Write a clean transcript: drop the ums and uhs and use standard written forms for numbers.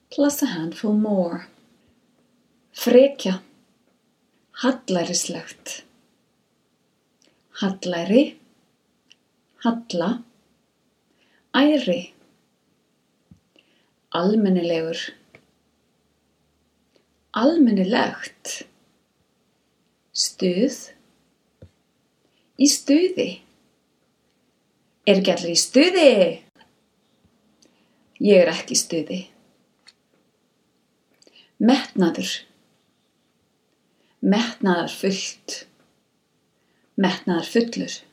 plus a handful more. Frekja, hallærislegt. Hallæri, halla, æri. Almennilegur, almennilegt. Stuð, í stuði. Ekki allir í stuði? Ég ekki í stuði. Metnaður, metnaðarfullt, metnaðarfullur.